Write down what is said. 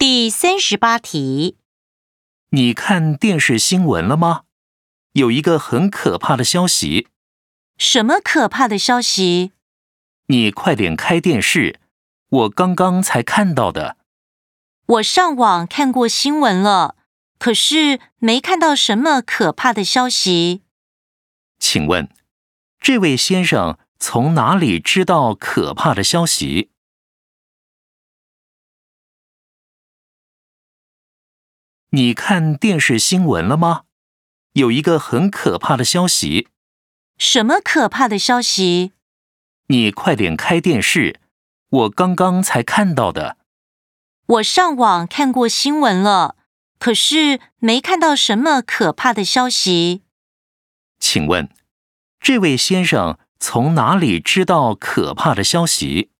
第38题， 你看电视新闻了吗？有一个很可怕的消息， 什么可怕的消息？ 你快点开电视，我刚刚才看到的。 我上网看过新闻了，可是没看到什么可怕的消息。 请问，这位先生从哪里知道可怕的消息？你看电视新闻了吗？有一个很可怕的消息， 什么可怕的消息？ 你快点开电视，我刚刚才看到的。 我上网看过新闻了，可是没看到什么可怕的消息。 请问，这位先生从哪里知道可怕的消息？